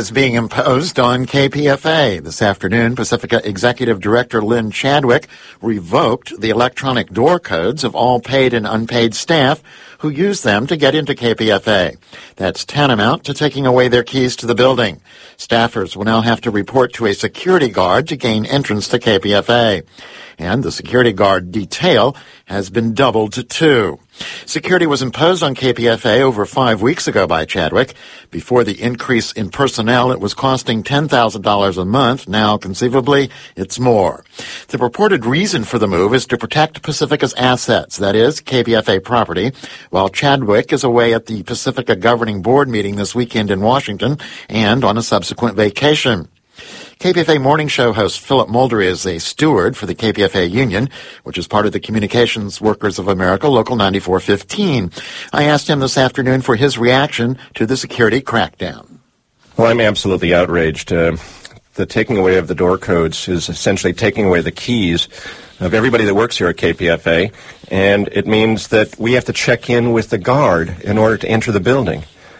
is being imposed on KPFA. This afternoon, Pacifica Executive Director Lynn Chadwick revoked the electronic door codes of all paid and unpaid staff who use them to get into KPFA. That's tantamount to taking away their keys to the building. Staffers will now have to report to a security guard to gain entrance to KPFA. And the security guard detail has been doubled to 2. Security was imposed on KPFA over 5 weeks ago by Chadwick. Before the increase in personnel, it was costing $10,000 a month. Now, conceivably, it's more. The purported reason for the move is to protect Pacifica's assets, that is, KPFA property, while Chadwick is away at the Pacifica Governing Board meeting this weekend in Washington and on a subsequent vacation. KPFA Morning Show host Philip Muldery is a steward for the KPFA Union, which is part of the Communications Workers of America, Local 9415. I asked him this afternoon for his reaction to the security crackdown. Well, I'm absolutely outraged. The taking away of the door codes is essentially taking away the keys of everybody that works here at KPFA, and it means that we have to check in with the guard in order to enter the building.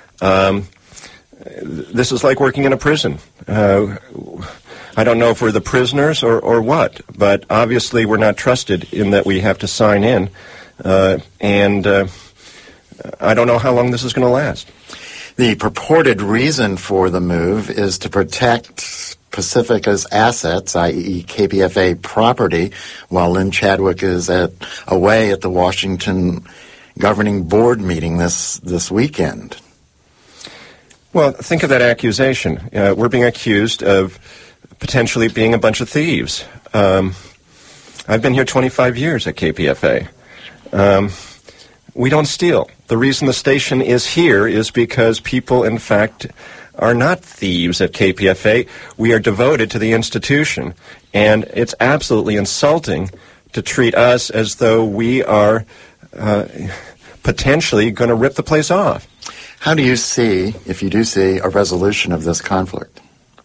This is like working in a prison. I don't know if we're the prisoners or what, but obviously we're not trusted in that we have to sign in, and I don't know how long this is going to last. The purported reason for the move is to protect Pacifica's assets, i.e. KPFA property, while Lynn Chadwick is away at the Washington Governing Board meeting this weekend. Well, think of that accusation. We're being accused of potentially being a bunch of thieves. I've been here 25 years at KPFA. We don't steal. The reason the station is here is because people, in fact, are not thieves at KPFA. We are devoted to the institution, and it's absolutely insulting to treat us as though we are potentially going to rip the place off. How do you see, if you do see, a resolution of this conflict?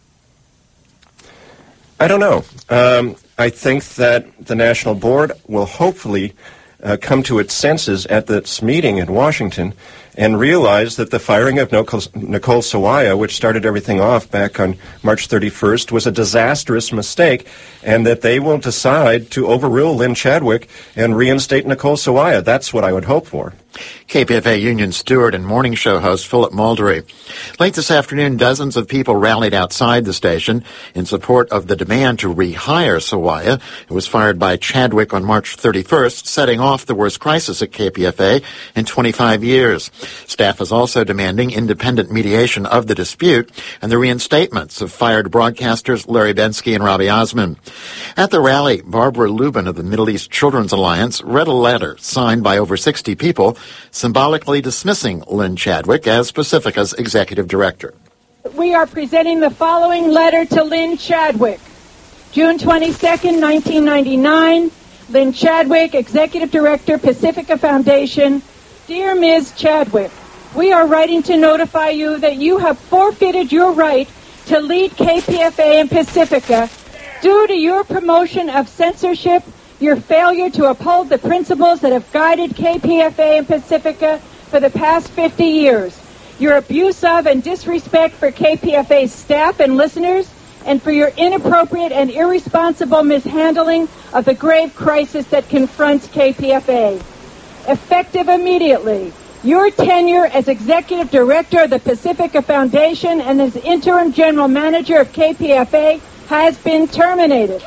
I don't know. I think that the National Board will hopefully come to its senses at this meeting in Washington and realize that the firing of Nicole Sawaya, which started everything off back on March 31st, was a disastrous mistake, and that they will decide to overrule Lynn Chadwick and reinstate Nicole Sawaya. That's what I would hope for. KPFA Union steward and morning show host Philip Muldery. Late this afternoon, dozens of people rallied outside the station in support of the demand to rehire Sawaya, who was fired by Chadwick on March 31st, setting off the worst crisis at KPFA in 25 years. Staff is also demanding independent mediation of the dispute and the reinstatements of fired broadcasters Larry Bensky and Robbie Osmond. At the rally, Barbara Lubin of the Middle East Children's Alliance read a letter signed by over 60 people symbolically dismissing Lynn Chadwick as Pacifica's executive director. We are presenting the following letter to Lynn Chadwick. June 22nd, 1999, Lynn Chadwick, Executive Director, Pacifica Foundation. Dear Ms. Chadwick, we are writing to notify you that you have forfeited your right to lead KPFA and Pacifica due to your promotion of censorship, your failure to uphold the principles that have guided KPFA and Pacifica for the past 50 years, your abuse of and disrespect for KPFA's staff and listeners, and for your inappropriate and irresponsible mishandling of the grave crisis that confronts KPFA. Effective immediately, your tenure as Executive Director of the Pacifica Foundation and as Interim General Manager of KPFA has been terminated.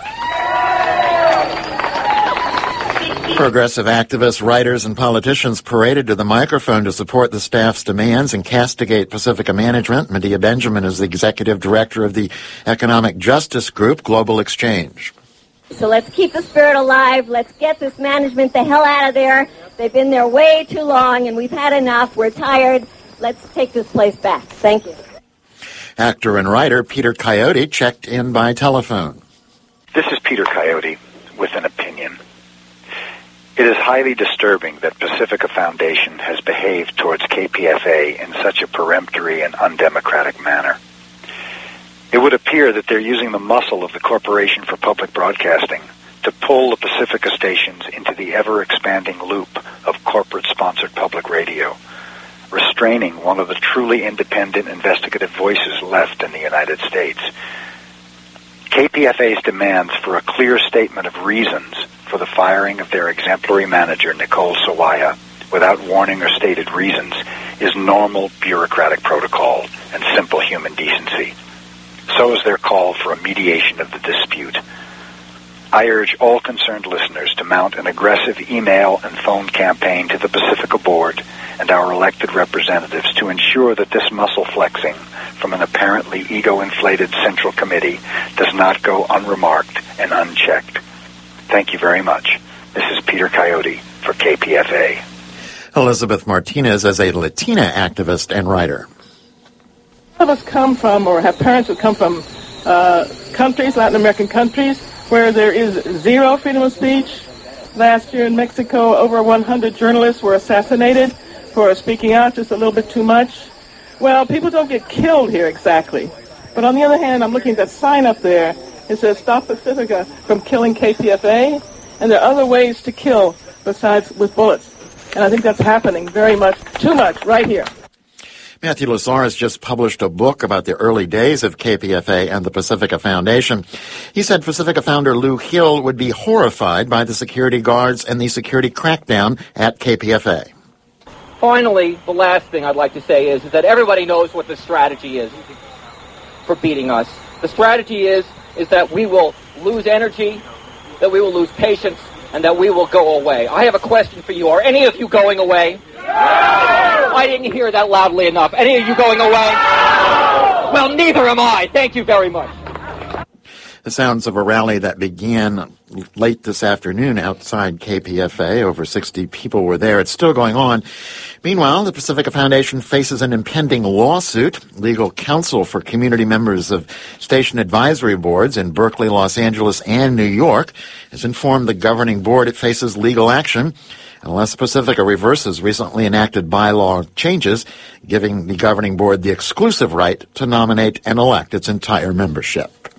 Progressive activists, writers, and politicians paraded to the microphone to support the staff's demands and castigate Pacifica management. Medea Benjamin is the executive director of the economic justice group Global Exchange. So let's keep the spirit alive. Let's get this management the hell out of there. They've been there way too long, and we've had enough. We're tired. Let's take this place back. Thank you. Actor and writer Peter Coyote checked in by telephone. This is Peter Coyote with an opinion. It is highly disturbing that Pacifica Foundation has behaved towards KPFA in such a peremptory and undemocratic manner. It would appear that they're using the muscle of the Corporation for Public Broadcasting to pull the Pacifica stations into the ever-expanding loop of corporate-sponsored public radio. restraining one of the truly independent investigative voices left in the United States. KPFA's demands for a clear statement of reasons for the firing of their exemplary manager, Nicole Sawaya, without warning or stated reasons, is normal bureaucratic protocol and simple human decency. So is their call for a mediation of the dispute. I urge all concerned listeners to mount an aggressive email and phone campaign to the Pacifica Board and our elected representatives to ensure that this muscle flexing from an apparently ego-inflated Central Committee does not go unremarked and unchecked. Thank you very much. This is Peter Coyote for KPFA. Elizabeth Martinez is a Latina activist and writer. Some of us come from, or have parents who come from countries, Latin American countries, where there is zero freedom of speech. Last year in Mexico, over 100 journalists were assassinated for speaking out just a little bit too much. Well, people don't get killed here exactly. But on the other hand, I'm looking at that sign up there. It says, "Stop Pacifica from killing KPFA." And there are other ways to kill besides with bullets. And I think that's happening very much, too much, right here. Matthew Lazar has just published a book about the early days of KPFA and the Pacifica Foundation. He said Pacifica founder Lou Hill would be horrified by the security guards and the security crackdown at KPFA. Finally, the last thing I'd like to say is that everybody knows what the strategy is for beating us. The strategy is that we will lose energy, that we will lose patience, and that we will go away. I have a question for you. Are any of you going away? No! I didn't hear that loudly enough. Any of you going away? No! Well, neither am I. Thank you very much. The sounds of a rally that began late this afternoon outside KPFA. Over 60 people were there. It's still going on. Meanwhile, the Pacifica Foundation faces an impending lawsuit. Legal counsel for community members of station advisory boards in Berkeley, Los Angeles, and New York has informed the governing board it faces legal action unless Pacifica reverses recently enacted bylaw changes, giving the governing board the exclusive right to nominate and elect its entire membership.